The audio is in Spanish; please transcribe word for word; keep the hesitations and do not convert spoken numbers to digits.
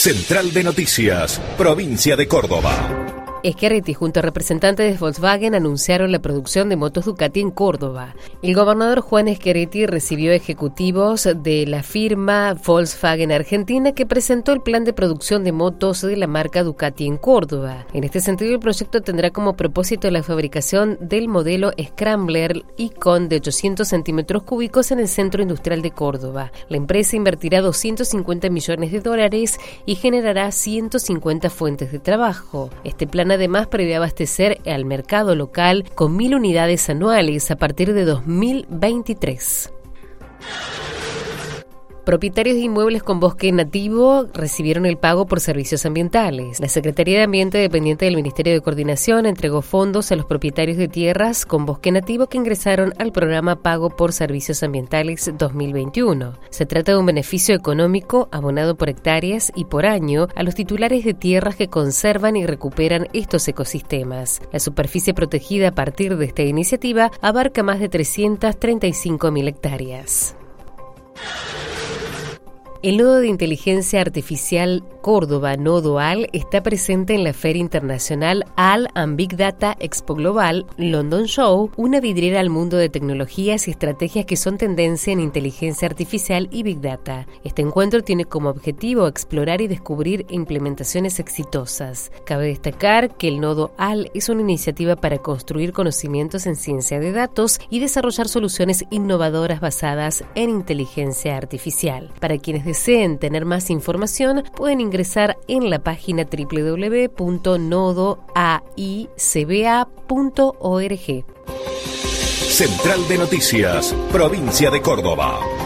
Central de Noticias, Provincia de Córdoba. Schiaretti junto a representantes de Volkswagen anunciaron la producción de motos Ducati en Córdoba. El gobernador Juan Schiaretti recibió ejecutivos de la firma Volkswagen Argentina que presentó el plan de producción de motos de la marca Ducati en Córdoba. En este sentido, el proyecto tendrá como propósito la fabricación del modelo Scrambler Icon de ochocientos centímetros cúbicos en el Centro Industrial de Córdoba. La empresa invertirá doscientos cincuenta millones de dólares y generará ciento cincuenta fuentes de trabajo. Este plan además prevé abastecer al mercado local con mil unidades anuales a partir de dos mil veintitrés. Propietarios de inmuebles con bosque nativo recibieron el pago por servicios ambientales. La Secretaría de Ambiente, dependiente del Ministerio de Coordinación, entregó fondos a los propietarios de tierras con bosque nativo que ingresaron al programa Pago por Servicios Ambientales dos mil veintiuno. Se trata de un beneficio económico abonado por hectáreas y por año a los titulares de tierras que conservan y recuperan estos ecosistemas. La superficie protegida a partir de esta iniciativa abarca más de trescientas treinta y cinco mil hectáreas. El Nodo de Inteligencia Artificial Córdoba, Nodo A L, está presente en la Feria Internacional A L and Big Data Expo Global London Show, una vidriera al mundo de tecnologías y estrategias que son tendencia en inteligencia artificial y Big Data. Este encuentro tiene como objetivo explorar y descubrir implementaciones exitosas. Cabe destacar que el Nodo A L es una iniciativa para construir conocimientos en ciencia de datos y desarrollar soluciones innovadoras basadas en inteligencia artificial. Para quienes deseen tener más información, pueden ingresar en la página doble u doble u doble u punto nodo a i c b a punto org. Central de Noticias, Provincia de Córdoba.